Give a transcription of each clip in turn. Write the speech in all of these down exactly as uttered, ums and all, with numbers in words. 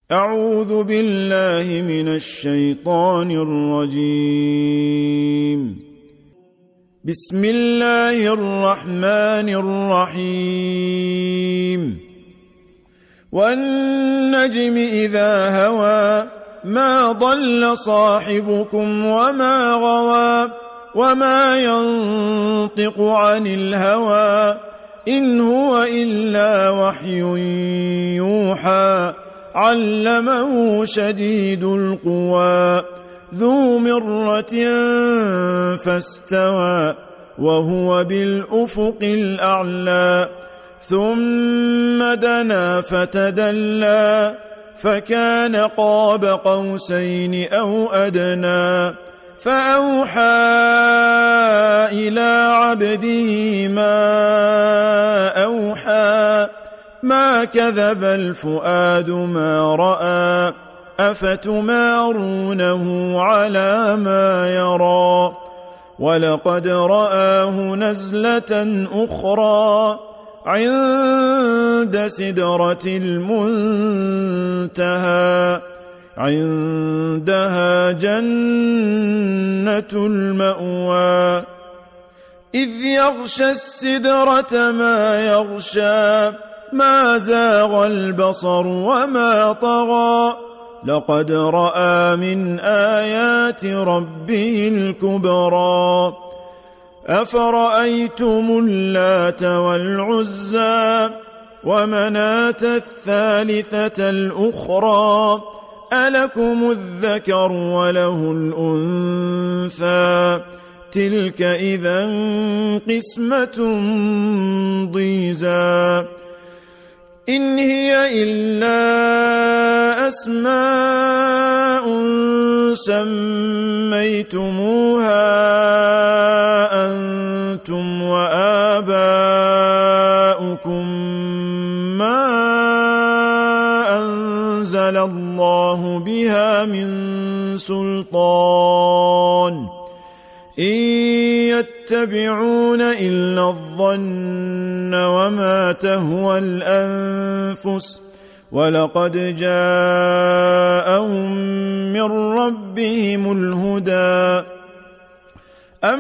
أعوذ بالله من الشيطان الرجيم. بسم الله الرحمن الرحيم. والنجم إذا هوى ما ضل صاحبكم وما غوى وما ينطق عن الهوى إن هو إلا وحي يوحى علمه شديد القوى ذو مرة فاستوى وهو بالأفق الأعلى ثم دنا فتدلى فكان قاب قوسين أو أدنى فأوحى إلى عبده ما أوحى ما كذب الفؤاد ما رأى أفتمارونه على ما يرى ولقد رآه نزلة أخرى عند سدرة المنتهى عندها جنة المأوى إذ يغشى السدرة ما يغشى ما زاغ البصر وما طغى لقد رأى من آيات ربه الكبرى أفرأيتم اللات والعزى ومناة الثالثة الأخرى ألكم الذكر وله الأنثى تلك إذا قسمة ضيزى إن هي إلا أسماء سميتموها أنتم وآباؤكم ما أنزل الله بها من سلطان إن يتبعون إلا الظن وما تهوى الأنفس ولقد جاءهم من ربهم الهدى أم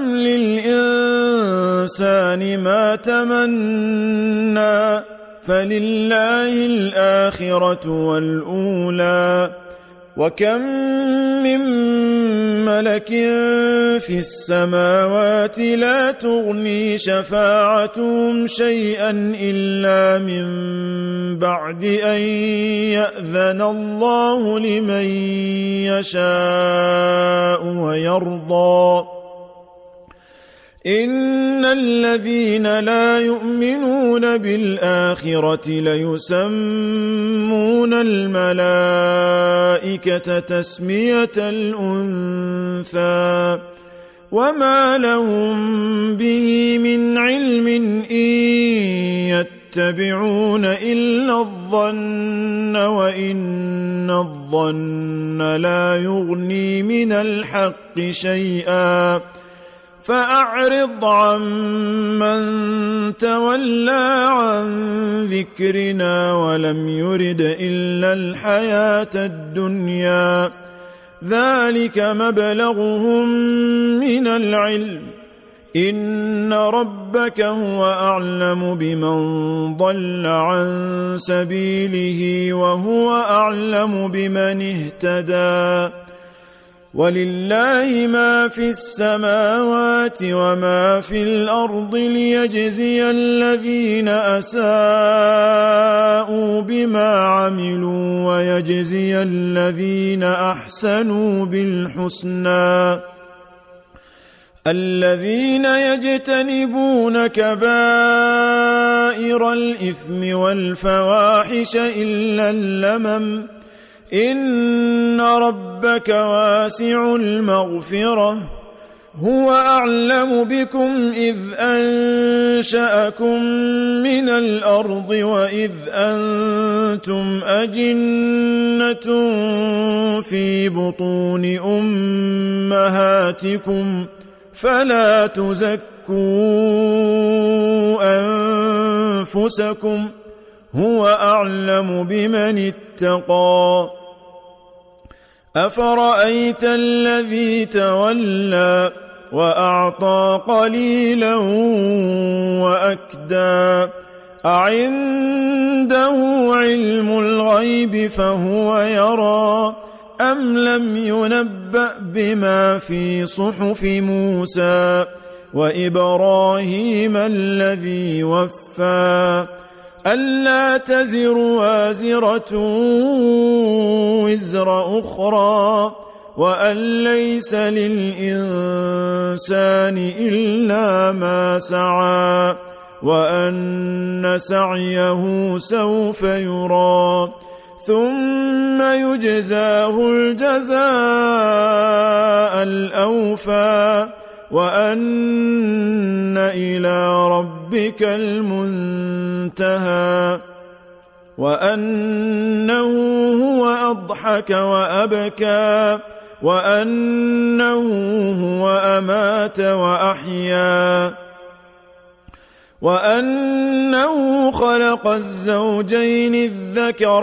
للإنسان ما تمنى فلله الآخرة والأولى وكم من ملك في السماوات لا تغني شفاعتهم شيئا إلا من بعد أن يأذن الله لمن يشاء ويرضى إن الذين لا يؤمنون بالآخرة ليسمون الملائكة تسمية الأنثى وما لهم به من علم إن يتبعون إلا الظن وإن الظن لا يغني من الحق شيئا فأعرض عمن تولى عن ذكرنا ولم يرد إلا الحياة الدنيا ذلك مبلغهم من العلم إن ربك هو أعلم بمن ضل عن سبيله وهو أعلم بمن اهتدى ولله ما في السماوات وما في الأرض ليجزي الذين أساءوا بما عملوا ويجزي الذين أحسنوا بالحسنى الذين يجتنبون كبائر الإثم والفواحش إلا اللمم إن ربك واسع المغفرة هو أعلم بكم إذ أنشأكم من الأرض وإذ أنتم أجنة في بطون أمهاتكم فلا تزكوا أنفسكم هو أعلم بمن اتقى أفرأيت الذي تولى وأعطى قليلا وأكدى أعنده علم الغيب فهو يرى أم لم ينبأ بما في صحف موسى وإبراهيم الذي وفى ألا تزر وازرة وزر أخرى وأن ليس للإنسان إلا ما سعى وأن سعيه سوف يرى ثم يجزاه الجزاء الأوفى وأن إلى ربك المنتهى وأنه هو أضحك وأبكى وأنه هو أمات وأحيا وأنه خلق الزوجين الذكر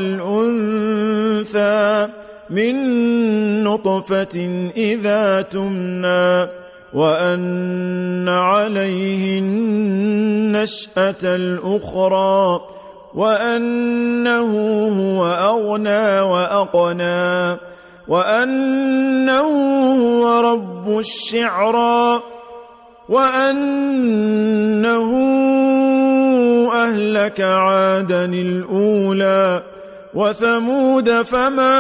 والأنثى من نطفة إذا تمنى وأن عليه النشأة الأخرى وأنه هو أغنى وأقنى وأنه هو رب الشعرى وأنه أهلك عادا الأولى وثمود فما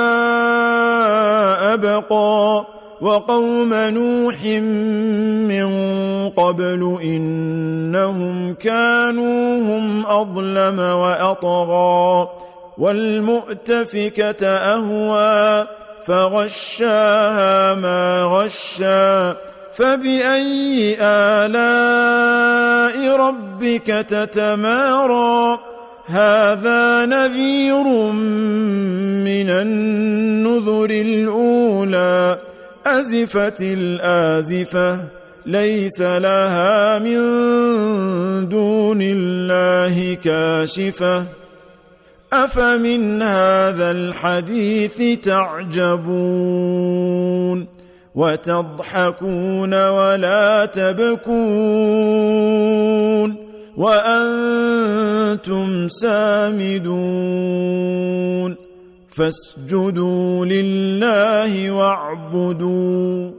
أبقى وقوم نوح من قبل إنهم كانوا هم أظلم وأطغى والمؤتفكة أهوى فغشاها ما غشى فبأي آلاء ربك تتمارى هذا نذير من النذر الأولى أزفت الآزفة ليس لها من دون الله كاشفة أفمن هذا الحديث تعجبون وتضحكون ولا تبكون وأنتم سامدون فاسجدوا لله واعبدوا